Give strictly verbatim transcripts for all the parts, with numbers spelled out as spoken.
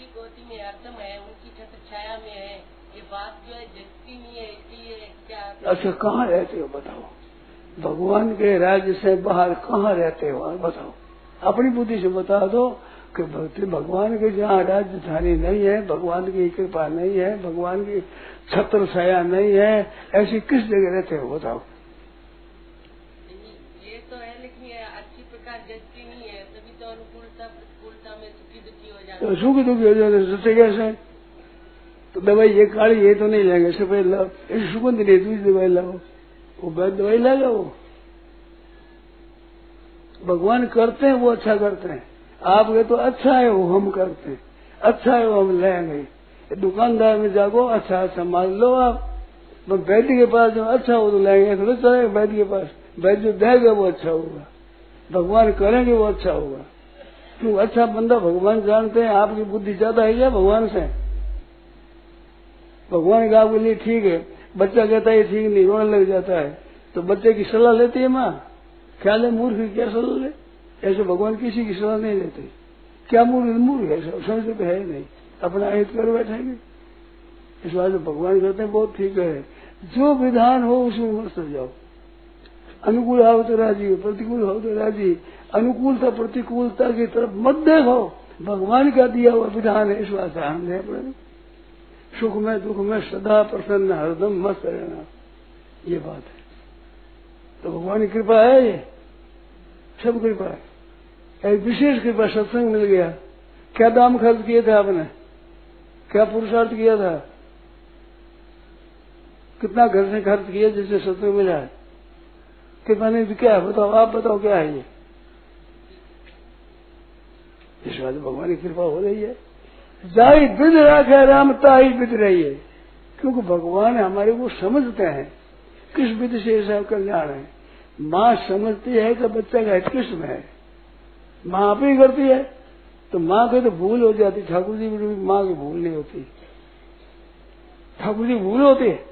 अच्छी कोटि में अर्दम है, उनकी छत्र छाया में है, ये बात जो है जगती नहीं है, इसलिए क्या? अच्छा, कहाँ रहते हो बताओ? भगवान के राज्य से बाहर कहाँ रहते हो बताओ? अपनी बुद्धि से बता दो कि भक्ति भगवान के जहाँ राजधानी नहीं है, भगवान की कृपा नहीं है, भगवान की छत्र छाया नहीं है, ऐसी किस जगह रहते हो बताओ? ये तो है, लेकिन ये अच्छी प्रकार जगती नहीं है, तभी तो अनुकूलता प्रतिकूलता में सुखी दुखी हो जाते। तो सुखी दुखी हो जाते सच्चे कैसे? तो दवाई ये काली ये तो नहीं लेंगे, सफेद लाओ, ऐसी सुगंध नहीं, दूसरी दवाई लाओ, वो बैद दवाई लाएगा वो। भगवान करते हैं वो अच्छा करते हैं, आप ये तो अच्छा है वो हम करते हैं, अच्छा है वो हम लेंगे। दुकानदार में जागो अच्छा अच्छा माल लो आप, वैद्य के पास जो अच्छा हो तो लेंगे, थोड़ा चलेगा वैद्य के पास, वैद्य जो देगा वो अच्छा होगा, भगवान करेंगे वो अच्छा होगा। क्यों? अच्छा बंदा भगवान जानते हैं, आपकी बुद्धि ज्यादा है क्या भगवान से? भगवान का आपके लिए ठीक है, बच्चा कहता है ठीक नहीं, रोने लग जाता है, तो बच्चे की सलाह लेती है माँ? ख्याल है मूर्ख की क्या सलाह ले? ऐसे भगवान किसी की सलाह नहीं लेते। क्या मूर्ख? मूर्ख है, समझ तो है ही नहीं, अपना हित कर बैठेंगे। इस बात में भगवान कहते हैं बहुत ठीक है, जो विधान हो उसमें मत जाओ, अनुकूल हो तो राजी, प्रतिकूल हो तो राजी, अनुकूलता प्रतिकूलता की तरफ मत देखो, भगवान का दिया हुआ विधान है, इस बात से ध्यान देना पड़ेगा। सुख में दुख में सदा प्रसन्न हरदम मस्त रहना, ये बात है। तो भगवान की कृपा है, ये सब कृपा है। एक विशेष कृपा, सत्संग मिल गया, क्या दाम खर्च किए थे आपने? क्या पुरुषार्थ किया था? कितना घर से खर्च किया जिससे सत्संग मिला है? कृपा नहीं तो क्या है बताओ? आप बताओ क्या है ये? इस बात भगवान की कृपा हो रही है। जाई विद राखे राम ताई विद रही है, क्योंकि भगवान हमारे को समझते हैं किस विधि से ऐसा कल्याण है। माँ समझती है कि बच्चा का हित किस में है, माँ आप ही करती है, तो माँ को तो भूल हो जाती, ठाकुर जी की माँ की भूल नहीं होती, ठाकुर जी भूल होती है।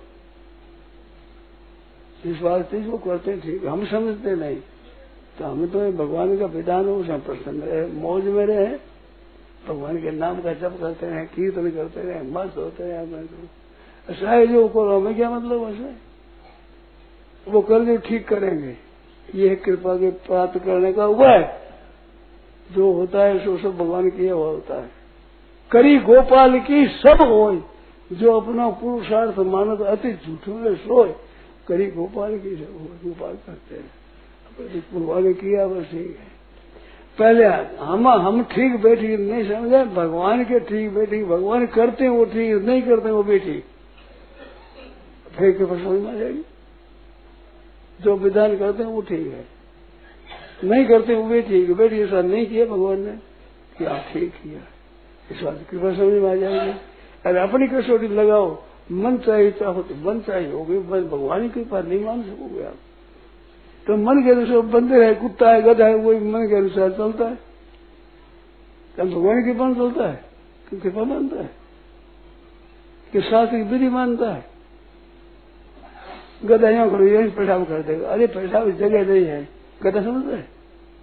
इस वास्ते इसको करते हैं ठीक, हम समझते नहीं, तो हमें तो भगवान का विधान हो उसमें प्रसन्न रहे, मौज में रहे, भगवान के नाम का जप करते हैं, कीर्तन करते रहे, मस्त होते हैं। ऐसा है जो करो, हमें क्या मतलब ऐसे? वो करके ठीक करेंगे, ये कृपा के प्राप्त करने का उपाय जो होता है सो सब भगवान किया हुआ होता है। करी गोपाल की सब होय, जो अपना पुरुषार्थ मानत अति झूठों में सोए, करी गोपाल की सब होय, गोपाल करते हैं भगवान ने किया बस ठीक है। पहले हम हम ठीक बैठी नहीं समझे, भगवान के ठीक बैठी, भगवान करते हैं वो ठीक, नहीं करते वो भी ठीक, फिर के समझ में आ जाएगी। जो विधान करते हैं वो ठीक है, नहीं करते वो भी ठीक है। बेटी ऐसा नहीं किया भगवान ने, क्या ठीक किया, इस बात की कृपा समझ में आ जाएगी। अरे अपनी कसौटी लगाओ, मन चाहिए चाहो तो मन चाहिए होगी, भगवान की कृपा नहीं मान सकोगे आप, तो मन के अनुसार बंदे रहे, कुत्ता है गधा है, वही मन के अनुसार चलता है। क्या भगवान की कृपा चलता है कि कृपा मानता है कि शास्त्र की विधि मानता है? गधा यहाँ करो, यही पेशाब कर देगा, अरे पेशाब इस जगह नहीं है, गधा समझता है?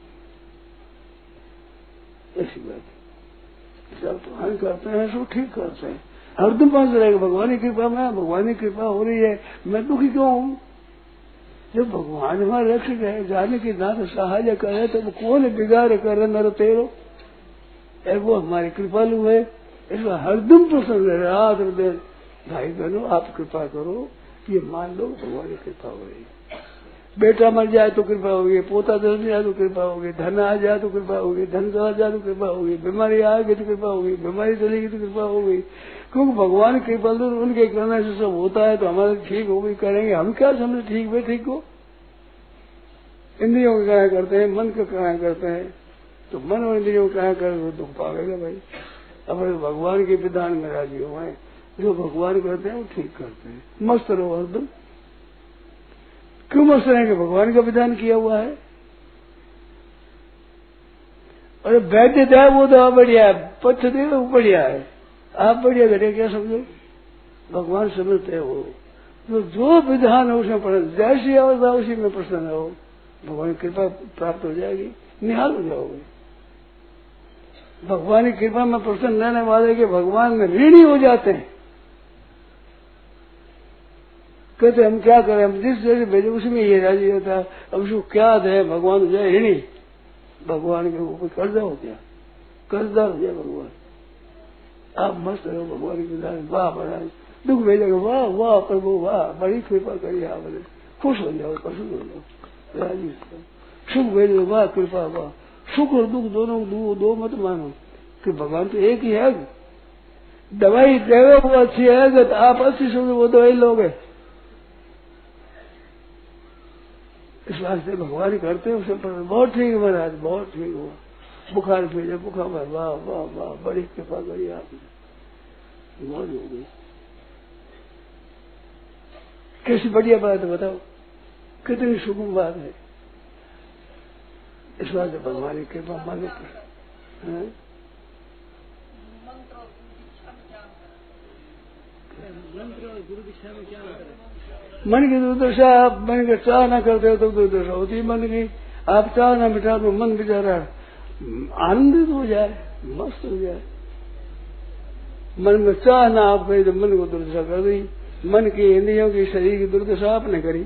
ऐसी बात सब भगवान करते हैं, सब ठीक करते हैं, हरदम पास रहेगा भगवान की कृपा में। भगवान की कृपा हो रही है, मैं दुखी क्यों हूँ? जब भगवान हमारे रक्षक है, जाने की नाथ सहाय करे, तो कौन बिगाड़ करे नर तेरो, वो हमारी कृपालु है, इसलिए हरदम प्रसन्न रहे, रात दिन। भाई बहनों आप कृपा करो, ये मान लो भगवान की कृपा हो रही है। बेटा मर जाए तो कृपा होगी, पोता दस जाए तो कृपा होगी, धन आ जाए तो कृपा होगी, धन चला जाए तो कृपा होगी, बीमारी आएगी तो कृपा होगी, बीमारी चलेगी तो कृपा होगी, क्योंकि भगवान कृपा उनके करने से सब होता है। तो हमारे ठीक होगी करेंगे, हम क्या समझे ठीक वे ठीक हो? इंद्रियों का क्या करते हैं, मन का क्या करते हैं, तो मन और इंद्रियों का क्या कर दुख पाएगा भाई। अपने भगवान के विधान में राजी हो गए, जो भगवान करते हैं वो ठीक करते हैं, मस्त रहो हरदम। क्यों मस्त रहेंगे? भगवान का विधान किया हुआ है। अरे वैद्य दे वो दवा बढ़िया है, पथ दे वो बढ़िया है, आप बढ़िया घटे क्या समझो? भगवान समझते हैं वो, तो जो विधान है उसमें प्रसन्न, जैसी अवस्था उसी में प्रसन्न हो, भगवान की कृपा प्राप्त हो जाएगी, निहाल हो जाओगे। भगवान की कृपा में प्रसन्न रहने वाले के भगवान में ऋणी हो जाते हैं। कहते हम क्या करें, हम जिस जगह भेजे उसमें ये राजी होता है, अब उसको क्या दे, भगवान हो जाए ऋणी, भगवान के ऊपर कर्जा हो गया, कर्जदार हो जाए भगवान। आप मस्त रहो भगवान की दान, वाह बड़ा दुख भेजेगा, वाह वाह प्रभु वाह बड़ी कृपा करिए आपने, खुश हो जाओ, प्रसन्न हो जाओ, राजी। सुख भेजो, वाह कृपा वाह, सुख और दुख दोनों दो, दो मत मानो कि भगवान तो एक ही है। दवाई देवे वो अच्छी है तो आप अस्सी सौ वो दवाई लोगे, इस वास्ते भगवान ही करते हैं उसे। बहुत ठीक है महाराज, बहुत ठीक हुआ, बुखार भेजे, बुखार वाह वाह वाह बड़ी कृपा करी आपने, मौज हो गई। कैसी बढ़िया बात है बताओ, कितनी सुगम बात है। इस वास्ते भगवान की कृपा माने मन की दुर्दशा, आप मन के चाह ना करते हो तो दुर्दशा होती है मन की। आप चाह ना बिठा तो मन बेचारा आनंदित हो जाए, मस्त हो जाए। मन में चाह ना आप कही तो मन को दुर्दशा कर दी, मन की इंद्रियों की शरीर की दुर्दशा आपने करी।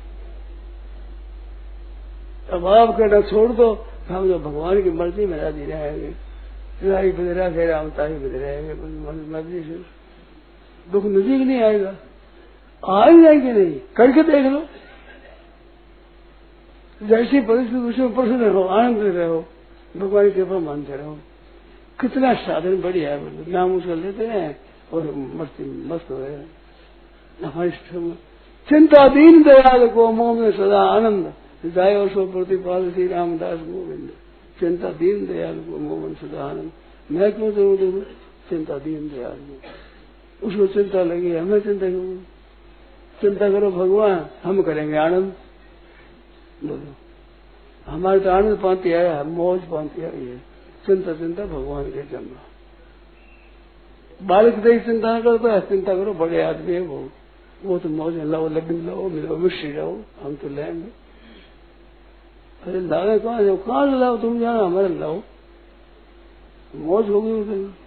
अब आप कहना छोड़ दो, हम जो भगवान की मर्जी में राजी रहेंगे, राही बदरा फिर हम ताही बदे रहेंगे, मर्जी से दुख नजीक नहीं आएगा। आ ही जाएंगे नहीं, करके देख लो, जैसी परिस्थिति उसमें प्रसन्न रहो, आनंद रहो, भगवान की कृपा मानते रहो। कितना साधन बढ़िया है, नाम उसका लेते हैं और मस्ती मस्त हो रहे हैं। हमारी चिंता दीन दयाल को मोह में सदा आनंद, जायो सो प्रतिपाल श्री रामदास गोविंद। चिंता दीन दयाल को मोह में सदा आनंद। मैं क्यों जरूर दूँ चिंता दीन दयाल को, उसको चिंता लगी, हमें चिंता क्यों। चिंता करो भगवान, हम करेंगे आनंद। बोलो हमारे तो आनंद पाती आया है, मौज पाती आई है। चिंता चिंता भगवान के जन्म। बालक देख चिंता न करता है, चिंता करो बड़े आदमी है वो, वो तो मौज लाओ, लड्डू लाओ, मिलो मिश्री लाओ, हम तो लेंगे। अरे लाए कहाँ जाओ, कहाँ से लाओ, तुम जाना हमारे लाओ, मौज होगी उधर।